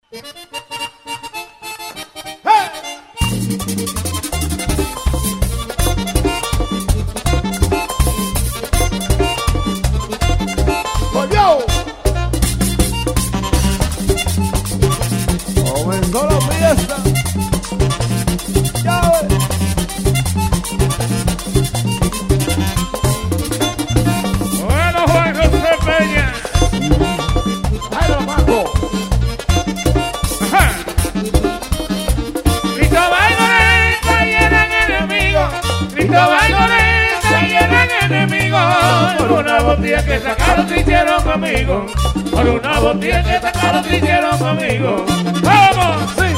Comenzó la fiesta. Ya ves. Bueno, Juan José Peña. ¡Ay, lo mato! Ajá. Cristóbal Lorenza y eran enemigos. Cristóbal Lorenza y eran enemigos. Por una botella que sacaron se hicieron conmigo. Por una botella que sacaron se hicieron conmigo. ¡Vamos! ¡Sí!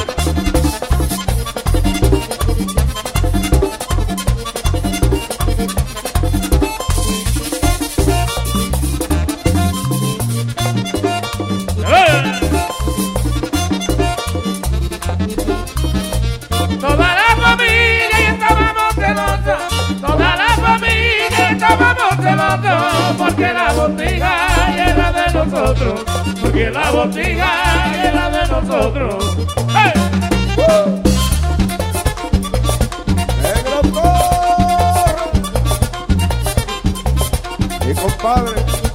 Toda la familia y estábamos celosos. Toda la familia y estábamos celosos. Porque la botija era de nosotros. Porque la botija era de nosotros. ¡Hey! ¡Negro corre! Y compadre.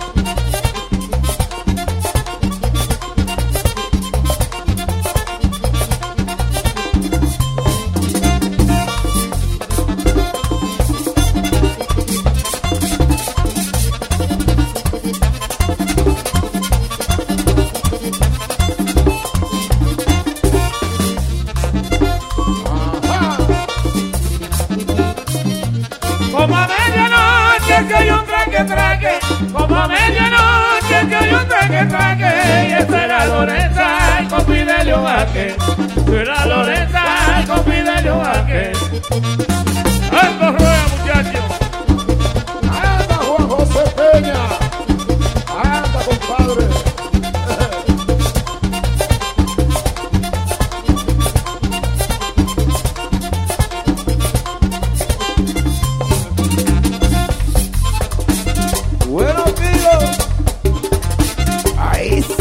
Como a medianoche que hay un traque, como a medianoche que hay un traque, y esa era Lorenza y con Fidelio Vázquez, era Lorenza y con Fidelio Vázquez. ¡Ando rueda, muchachos! ¡Anda, Juan José Peña! ¡Anda, compadre! Bueno, amigos, ahí sí.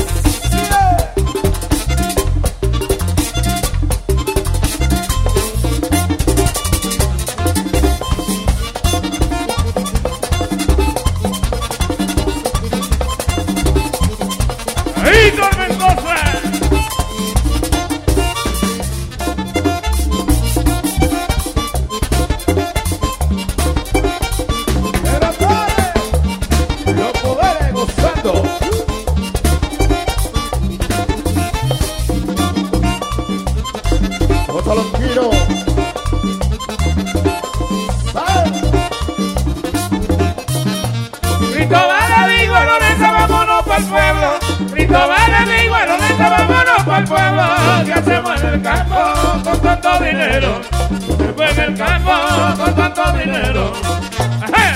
¡Ahí, tormentosa! Pero corre, los poderes gozando. Bota los tiros. ¡Sal! Cristóbal le digo, Lorenza, vámonos para el pueblo. Cristóbal le digo, Lorenza, vámonos para el pueblo. ¿Qué hacemos en el campo con tanto dinero? Después en el campo con tanto dinero. ¡Ajá!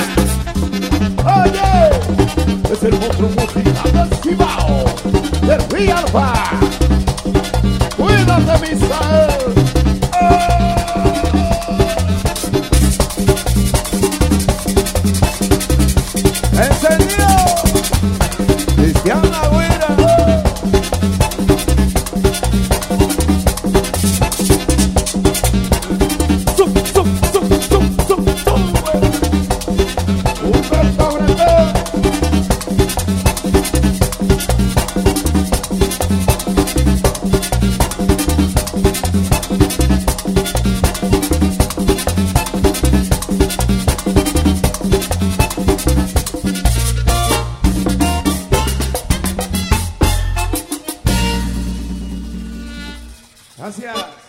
Oye, es el monstruo musical del Cibao, de Rialba. Cuídate, Misael. Encendido, Cristian Agüera. Zum, zum, zum, zum, zum, zum. Un restaurante. Gracias.